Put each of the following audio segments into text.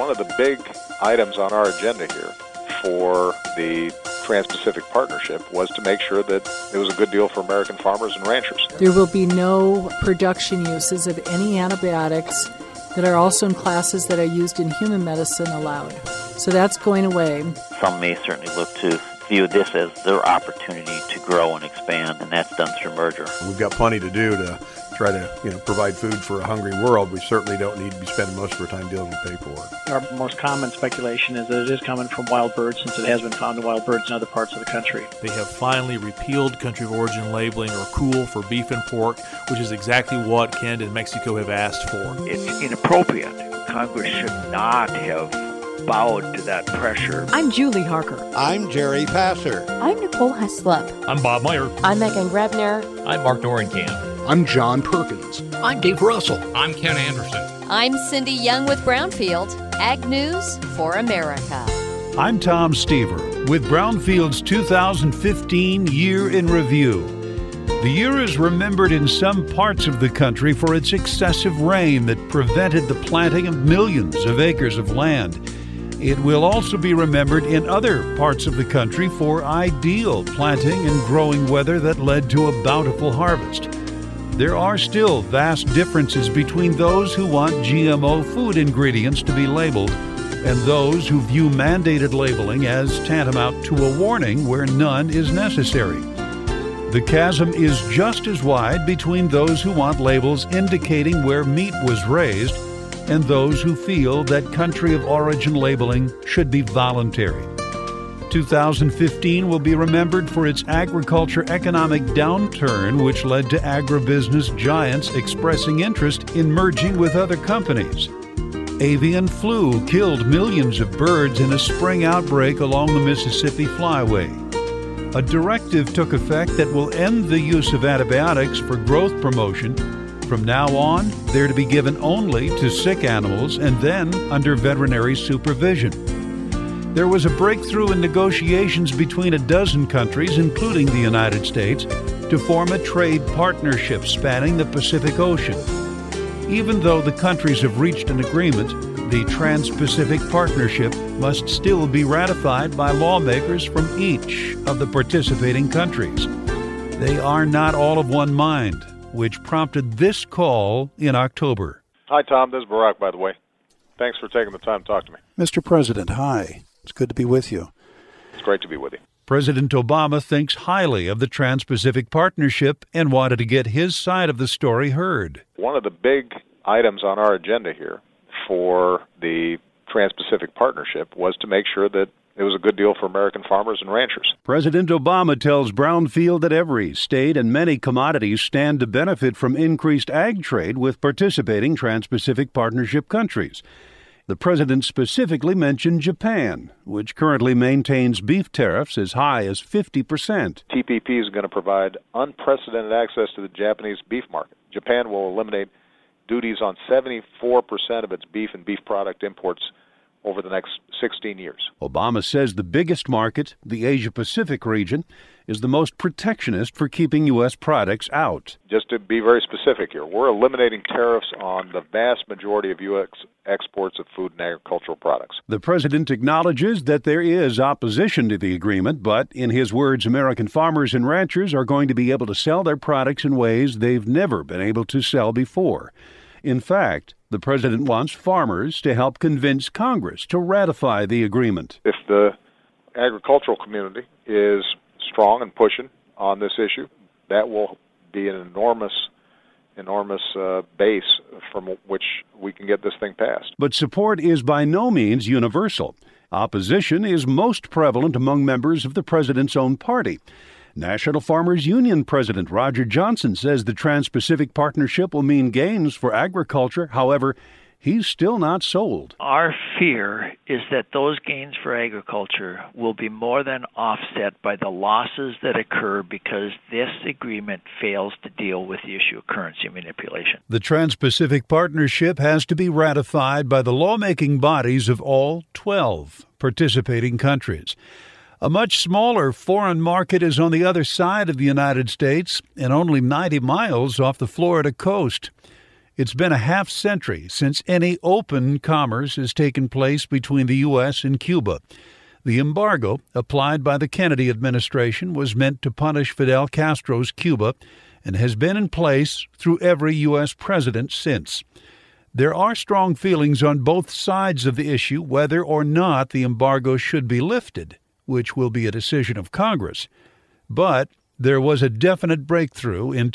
One of the big items on our agenda here for the Trans-Pacific Partnership was to make sure that it was a good deal for American farmers and ranchers. There will be no production uses of any antibiotics that are also in classes that are used in human medicine allowed. So that's going away. Some may certainly look to view this as their opportunity to grow and expand, and that's done through merger. We've got plenty to do to try to provide food for a hungry world. We certainly don't need to be spending most of our time dealing with paperwork. Our most common speculation is that it is coming from wild birds, since it has been found in wild birds in other parts of the country. They have finally repealed country of origin labeling, or COOL, for beef and pork, which is exactly what Canada and Mexico have asked for. It's inappropriate. Congress should not have bowed to that pressure. I'm Julie Harker. I'm Jerry Passer. I'm Nicole Heslop. I'm Bob Meyer. I'm Megan Grebner. I'm Mark Dorenkamp. I'm John Perkins. I'm Dave Russell. I'm Ken Anderson. I'm Cindy Young with Brownfield. Ag News for America. I'm Tom Stever with Brownfield's 2015 Year in Review. The year is remembered in some parts of the country for its excessive rain that prevented the planting of millions of acres of land. It will also be remembered in other parts of the country for ideal planting and growing weather that led to a bountiful harvest. There are still vast differences between those who want GMO food ingredients to be labeled and those who view mandated labeling as tantamount to a warning where none is necessary. The chasm is just as wide between those who want labels indicating where meat was raised and those who feel that country of origin labeling should be voluntary. 2015 will be remembered for its agriculture economic downturn, which led to agribusiness giants expressing interest in merging with other companies. Avian flu killed millions of birds in a spring outbreak along the Mississippi Flyway. A directive took effect that will end the use of antibiotics for growth promotion. From now on, they're to be given only to sick animals and then under veterinary supervision. There was a breakthrough in negotiations between a dozen countries, including the United States, to form a trade partnership spanning the Pacific Ocean. Even though the countries have reached an agreement, the Trans-Pacific Partnership must still be ratified by lawmakers from each of the participating countries. They are not all of one mind, which prompted this call in October. Hi, Tom. This is Barack, by the way. Thanks for taking the time to talk to me. Mr. President, hi. It's good to be with you. It's great to be with you. President Obama thinks highly of the Trans-Pacific Partnership and wanted to get his side of the story heard. One of the big items on our agenda here for the Trans-Pacific Partnership was to make sure that it was a good deal for American farmers and ranchers. President Obama tells Brownfield that every state and many commodities stand to benefit from increased ag trade with participating Trans-Pacific Partnership countries. The president specifically mentioned Japan, which currently maintains beef tariffs as high as 50%. TPP is going to provide unprecedented access to the Japanese beef market. Japan will eliminate duties on 74% of its beef and beef product imports over the next 16 years. Obama says the biggest market, the Asia-Pacific region, is the most protectionist for keeping U.S. products out. Just to be very specific here, we're eliminating tariffs on the vast majority of U.S. exports of food and agricultural products. The president acknowledges that there is opposition to the agreement, but in his words, American farmers and ranchers are going to be able to sell their products in ways they've never been able to sell before. In fact, the president wants farmers to help convince Congress to ratify the agreement. If the agricultural community is strong and pushing on this issue, that will be an enormous base from which we can get this thing passed. But support is by no means universal. Opposition is most prevalent among members of the president's own party. National Farmers Union President Roger Johnson says the Trans-Pacific Partnership will mean gains for agriculture. However, he's still not sold. Our fear is that those gains for agriculture will be more than offset by the losses that occur because this agreement fails to deal with the issue of currency manipulation. The Trans-Pacific Partnership has to be ratified by the lawmaking bodies of all 12 participating countries. A much smaller foreign market is on the other side of the United States and only 90 miles off the Florida coast. It's been a half-century since any open commerce has taken place between the U.S. and Cuba. The embargo applied by the Kennedy administration was meant to punish Fidel Castro's Cuba and has been in place through every U.S. president since. There are strong feelings on both sides of the issue whether or not the embargo should be lifted, which will be a decision of Congress. But there was a definite breakthrough in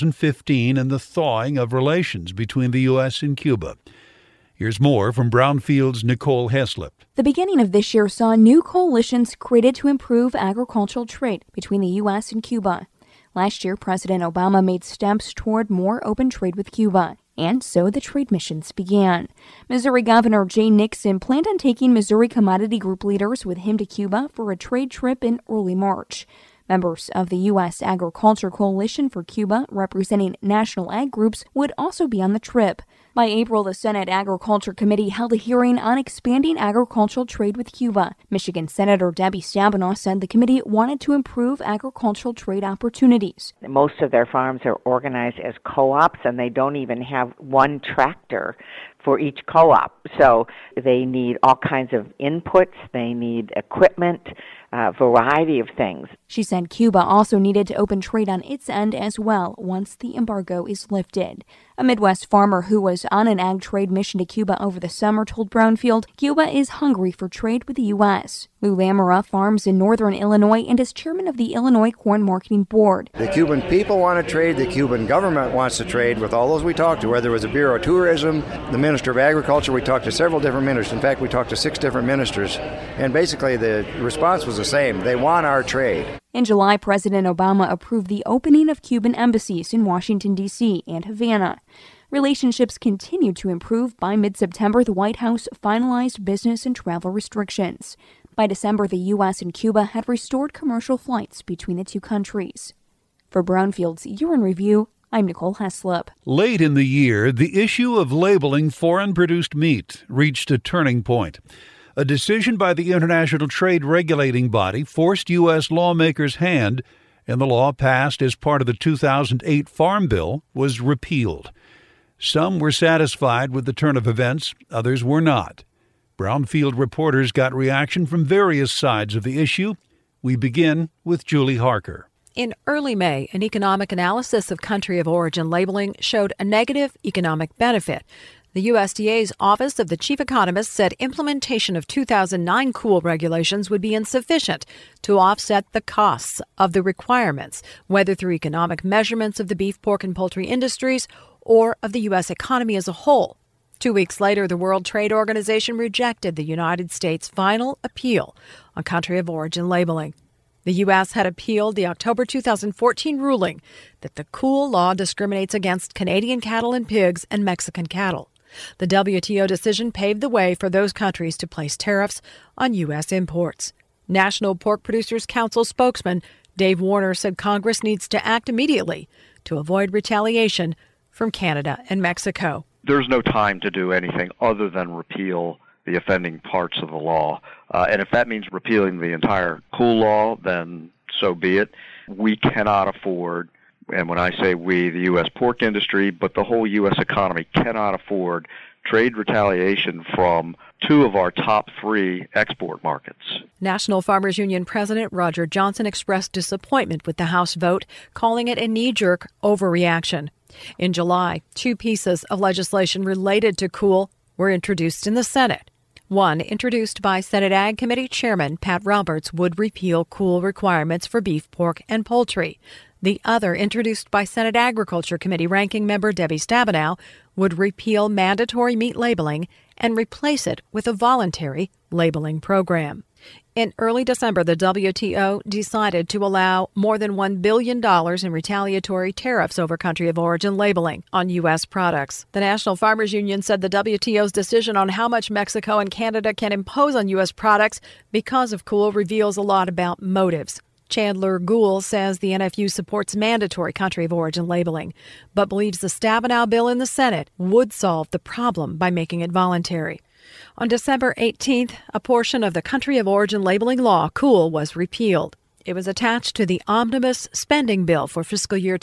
2015 in the thawing of relations between the U.S. and Cuba. Here's more from Brownfield's Nicole Heslop. The beginning of this year saw new coalitions created to improve agricultural trade between the U.S. and Cuba. Last year, President Obama made steps toward more open trade with Cuba, and so the trade missions began. Missouri Governor Jay Nixon planned on taking Missouri Commodity Group leaders with him to Cuba for a trade trip in early March. Members of the U.S. Agriculture Coalition for Cuba, representing national ag groups, would also be on the trip. By April, the Senate Agriculture Committee held a hearing on expanding agricultural trade with Cuba. Michigan Senator Debbie Stabenow said the committee wanted to improve agricultural trade opportunities. Most of their farms are organized as co-ops, and they don't even have one tractor for each co-op. So they need all kinds of inputs, they need equipment, variety of things. She said Cuba also needed to open trade on its end as well once the embargo is lifted. A Midwest farmer who was on an ag trade mission to Cuba over the summer told Brownfield Cuba is hungry for trade with the U.S. Lou Lamora farms in northern Illinois and is chairman of the Illinois Corn Marketing Board. The Cuban people want to trade, the Cuban government wants to trade with all those we talked to, whether it was the Bureau of Tourism, the Minister of Agriculture. We talked to several different ministers. In fact, we talked to 6 different ministers, and basically the response was the same. They want our trade. In July, President Obama approved the opening of Cuban embassies in Washington, D.C. and Havana. Relationships continued to improve. By mid-September, the White House finalized business and travel restrictions. By December, the U.S. and Cuba had restored commercial flights between the two countries. For Brownfield's Year in Review, I'm Nicole Heslop. Late in the year, the issue of labeling foreign-produced meat reached a turning point. A decision by the International Trade Regulating Body forced U.S. lawmakers' hand, and the law passed as part of the 2008 Farm Bill was repealed. Some were satisfied with the turn of events, others were not. Brownfield reporters got reaction from various sides of the issue. We begin with Julie Harker. In early May, an economic analysis of country of origin labeling showed a negative economic benefit. The USDA's Office of the Chief Economist said implementation of 2009 COOL regulations would be insufficient to offset the costs of the requirements, whether through economic measurements of the beef, pork, and poultry industries or of the U.S. economy as a whole. 2 weeks later, the World Trade Organization rejected the United States' final appeal on country of origin labeling. The U.S. had appealed the October 2014 ruling that the COOL law discriminates against Canadian cattle and pigs and Mexican cattle. The WTO decision paved the way for those countries to place tariffs on U.S. imports. National Pork Producers Council spokesman Dave Warner said Congress needs to act immediately to avoid retaliation from Canada and Mexico. There's no time to do anything other than repeal the offending parts of the law. And if that means repealing the entire COOL law, then so be it. We cannot afford, and when I say we, the U.S. pork industry, but the whole U.S. economy cannot afford trade retaliation from 2 of our top 3 export markets. National Farmers Union President Roger Johnson expressed disappointment with the House vote, calling it a knee-jerk overreaction. In July, 2 pieces of legislation related to COOL were introduced in the Senate. One, introduced by Senate Ag Committee Chairman Pat Roberts, would repeal COOL requirements for beef, pork, and poultry. The other, introduced by Senate Agriculture Committee Ranking Member Debbie Stabenow, would repeal mandatory meat labeling and replace it with a voluntary labeling program. In early December, the WTO decided to allow more than $1 billion in retaliatory tariffs over country of origin labeling on U.S. products. The National Farmers Union said the WTO's decision on how much Mexico and Canada can impose on U.S. products because of COOL reveals a lot about motives. Chandler Gould says the NFU supports mandatory country of origin labeling, but believes the Stabenow bill in the Senate would solve the problem by making it voluntary. On December 18th, a portion of the country of origin labeling law, COOL, was repealed. It was attached to the omnibus spending bill for fiscal year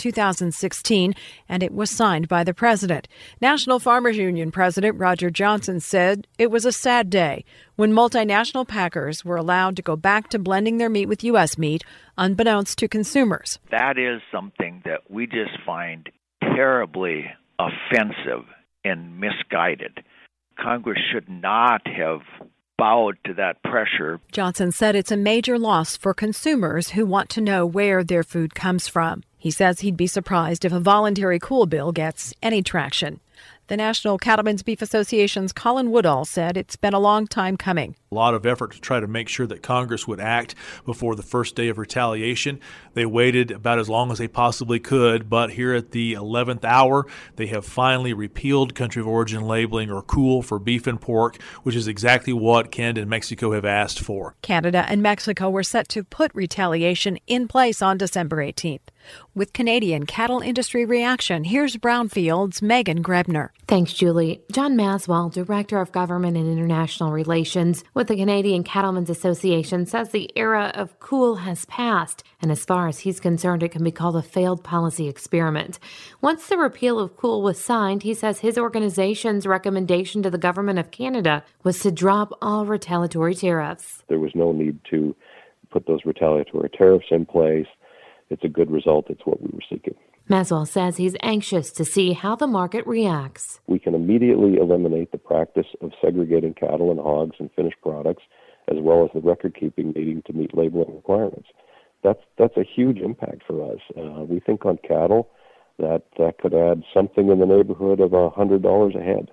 2016, and it was signed by the president. National Farmers Union President Roger Johnson said it was a sad day when multinational packers were allowed to go back to blending their meat with U.S. meat, unbeknownst to consumers. That is something that we just find terribly offensive and misguided. Congress should not have bowed to that pressure. Johnson said it's a major loss for consumers who want to know where their food comes from. He says he'd be surprised if a voluntary cool bill gets any traction. The National Cattlemen's Beef Association's Colin Woodall said it's been a long time coming. A lot of effort to try to make sure that Congress would act before the first day of retaliation. They waited about as long as they possibly could, but here at the 11th hour, they have finally repealed country of origin labeling, or COOL, for beef and pork, which is exactly what Canada and Mexico have asked for. Canada and Mexico were set to put retaliation in place on December 18th. With Canadian cattle industry reaction, here's Brownfield's Megan Grebner. Thanks, Julie. John Maswell, Director of Government and International Relations with the Canadian Cattlemen's Association, says the era of COOL has passed, and as far as he's concerned, it can be called a failed policy experiment. Once the repeal of COOL was signed, he says his organization's recommendation to the Government of Canada was to drop all retaliatory tariffs. There was no need to put those retaliatory tariffs in place. It's a good result. It's what we were seeking. Maswell says he's anxious to see how the market reacts. We can immediately eliminate the practice of segregating cattle and hogs and finished products, as well as the record-keeping needing to meet labeling requirements. That's a huge impact for us. We think on cattle that could add something in the neighborhood of $100 a head,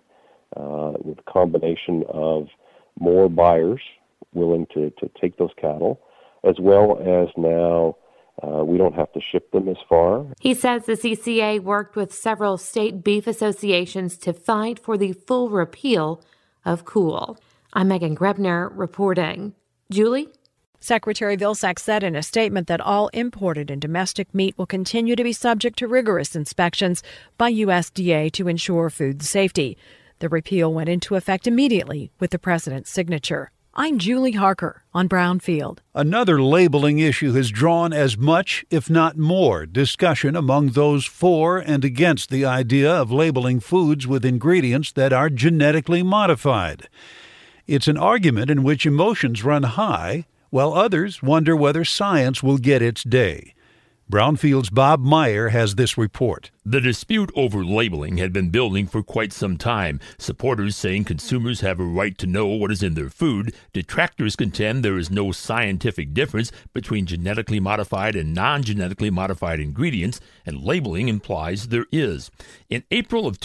with a combination of more buyers willing to take those cattle, as well as now we don't have to ship them as far. He says the CCA worked with several state beef associations to fight for the full repeal of COOL. I'm Megan Grebner reporting. Julie? Secretary Vilsack said in a statement that all imported and domestic meat will continue to be subject to rigorous inspections by USDA to ensure food safety. The repeal went into effect immediately with the president's signature. I'm Julie Harker on Brownfield. Another labeling issue has drawn as much, if not more, discussion among those for and against the idea of labeling foods with ingredients that are genetically modified. It's an argument in which emotions run high, while others wonder whether science will get its day. Brownfield's Bob Meyer has this report. The dispute over labeling had been building for quite some time. Supporters saying consumers have a right to know what is in their food. Detractors contend there is no scientific difference between genetically modified and non-genetically modified ingredients, and labeling implies there is. In April of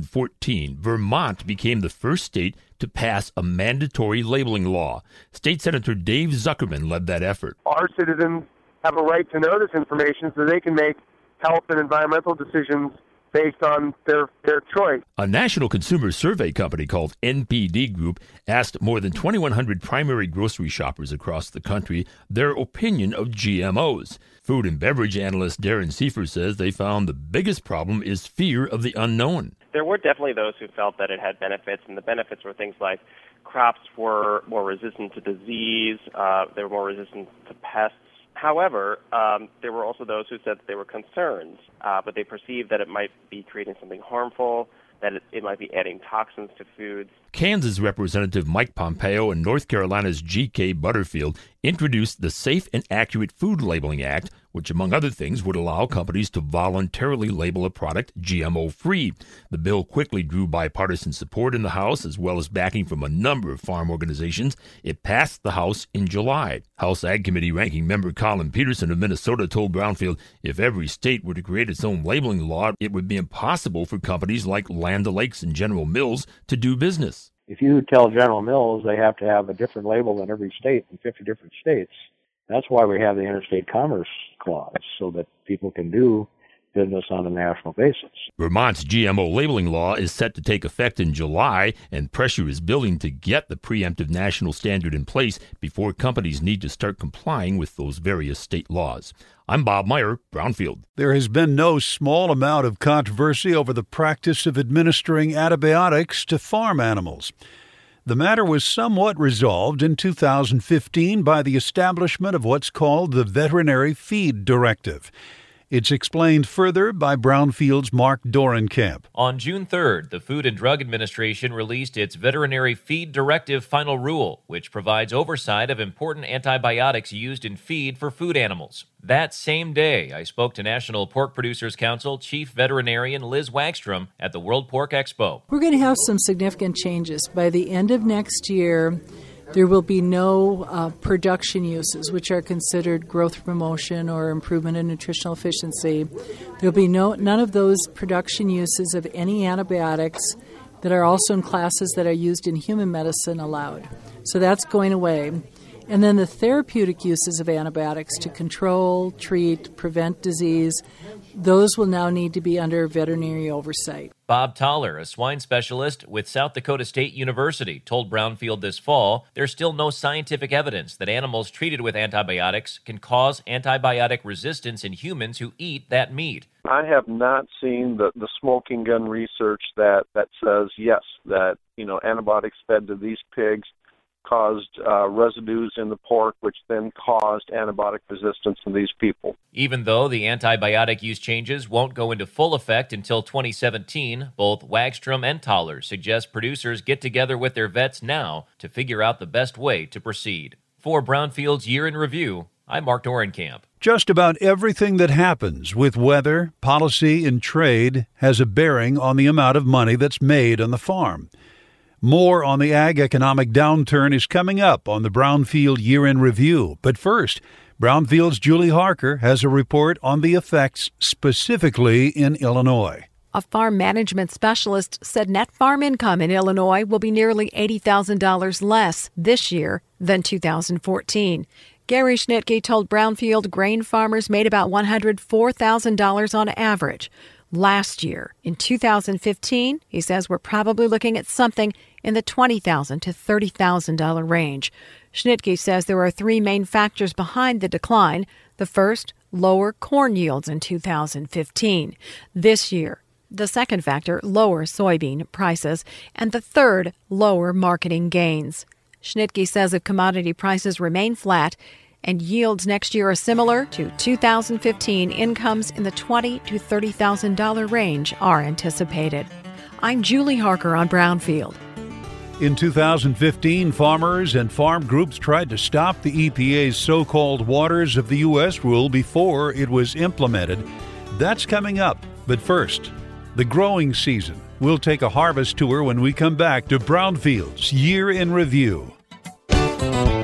2014, Vermont became the first state to pass a mandatory labeling law. State Senator Dave Zuckerman led that effort. Our citizens have a right to know this information so they can make health and environmental decisions based on their choice. A national consumer survey company called NPD Group asked more than 2,100 primary grocery shoppers across the country their opinion of GMOs. Food and beverage analyst Darren Seifer says they found the biggest problem is fear of the unknown. There were definitely those who felt that it had benefits, and the benefits were things like crops were more resistant to disease, they were more resistant to pests. However, there were also those who said that they were concerned, but they perceived that it might be creating something harmful, that it might be adding toxins to foods. Kansas Representative Mike Pompeo and North Carolina's G.K. Butterfield introduced the Safe and Accurate Food Labeling Act, which, among other things, would allow companies to voluntarily label a product GMO-free. The bill quickly drew bipartisan support in the House, as well as backing from a number of farm organizations. It passed the House in July. House Ag Committee Ranking Member Colin Peterson of Minnesota told Brownfield if every state were to create its own labeling law, it would be impossible for companies like Land O'Lakes and General Mills to do business. If you tell General Mills they have to have a different label in every state in 50 different states, that's why we have the Interstate Commerce Clause, so that people can do business on a national basis. Vermont's GMO labeling law is set to take effect in July, and pressure is building to get the preemptive national standard in place before companies need to start complying with those various state laws. I'm Bob Meyer, Brownfield. There has been no small amount of controversy over the practice of administering antibiotics to farm animals. The matter was somewhat resolved in 2015 by the establishment of what's called the Veterinary Feed Directive. It's explained further by Brownfield's Mark Dorenkamp. On June 3rd, the Food and Drug Administration released its Veterinary Feed Directive Final Rule, which provides oversight of important antibiotics used in feed for food animals. That same day, I spoke to National Pork Producers Council Chief Veterinarian Liz Wagstrom at the World Pork Expo. We're going to have some significant changes. By the end of next year, there will be no production uses, which are considered growth promotion or improvement in nutritional efficiency. There will be none of those production uses of any antibiotics that are also in classes that are used in human medicine allowed. So that's going away. And then the therapeutic uses of antibiotics to control, treat, prevent disease, those will now need to be under veterinary oversight. Bob Toller, a swine specialist with South Dakota State University, told Brownfield this fall there's still no scientific evidence that animals treated with antibiotics can cause antibiotic resistance in humans who eat that meat. I have not seen the smoking gun research that says, yes, that antibiotics fed to these pigs caused residues in the pork, which then caused antibiotic resistance in these people. Even though the antibiotic use changes won't go into full effect until 2017, both Wagstrom and Toller suggest producers get together with their vets now to figure out the best way to proceed. For Brownfield's Year in Review, I'm Mark Dorenkamp. Just about everything that happens with weather, policy, and trade has a bearing on the amount of money that's made on the farm. More on the ag economic downturn is coming up on the Brownfield Year in Review. But first, Brownfield's Julie Harker has a report on the effects specifically in Illinois. A farm management specialist said net farm income in Illinois will be nearly $80,000 less this year than 2014. Gary Schnitke told Brownfield grain farmers made about $104,000 on average. Last year, in 2015, he says we're probably looking at something in the $20,000 to $30,000 range. Schnitke says there are three main factors behind the decline. The first, lower corn yields in 2015. This year, the second factor, lower soybean prices. And the third, lower marketing gains. Schnitke says if commodity prices remain flat and yields next year are similar to 2015, incomes in the $20,000 to $30,000 range are anticipated. I'm Julie Harker on Brownfield. In 2015, farmers and farm groups tried to stop the EPA's so-called Waters of the U.S. rule before it was implemented. That's coming up. But first, the growing season. We'll take a harvest tour when we come back to Brownfield's Year in Review.